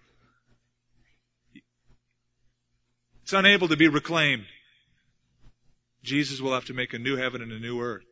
It's unable to be reclaimed. Jesus will have to make a new heaven and a new earth.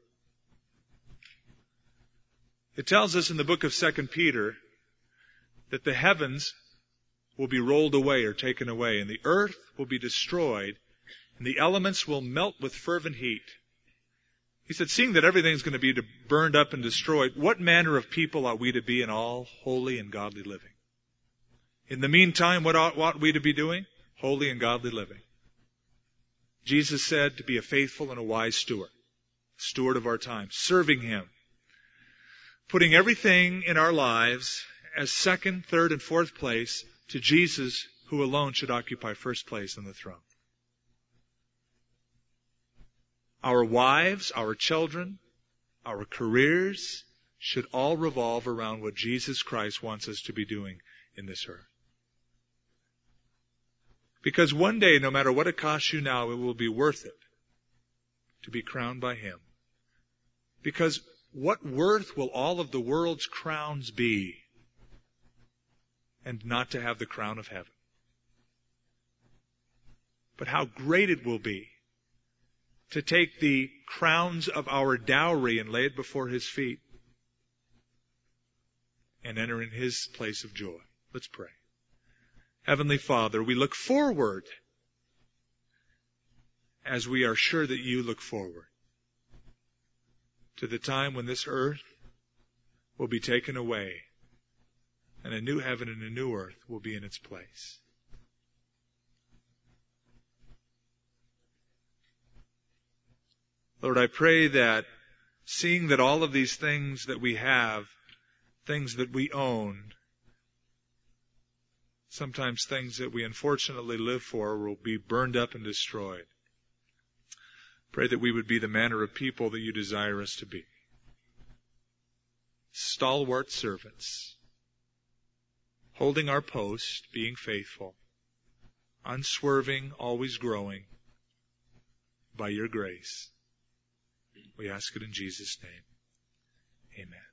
It tells us in the book of 2 Peter that the heavens will be rolled away or taken away, and the earth will be destroyed, and the elements will melt with fervent heat. He said, seeing that everything's going to be burned up and destroyed, what manner of people ought we to be in all holy and godly living? In the meantime, what ought we to be doing? Holy and godly living. Jesus said to be a faithful and a wise steward of our time, serving Him, putting everything in our lives as second, third, and fourth place to Jesus, who alone should occupy first place on the throne. Our wives, our children, our careers should all revolve around what Jesus Christ wants us to be doing in this earth. Because one day, no matter what it costs you now, it will be worth it to be crowned by Him. Because what worth will all of the world's crowns be and not to have the crown of heaven? But how great it will be to take the crowns of our dowry and lay it before His feet and enter in His place of joy. Let's pray. Heavenly Father, we look forward as we are sure that You look forward to the time when this earth will be taken away and a new heaven and a new earth will be in its place. Lord, I pray that seeing that all of these things that we have, things that we own, sometimes things that we unfortunately live for, will be burned up and destroyed. Pray that we would be the manner of people that You desire us to be. Stalwart servants, holding our post, being faithful, unswerving, always growing, by Your grace. We ask it in Jesus' name. Amen.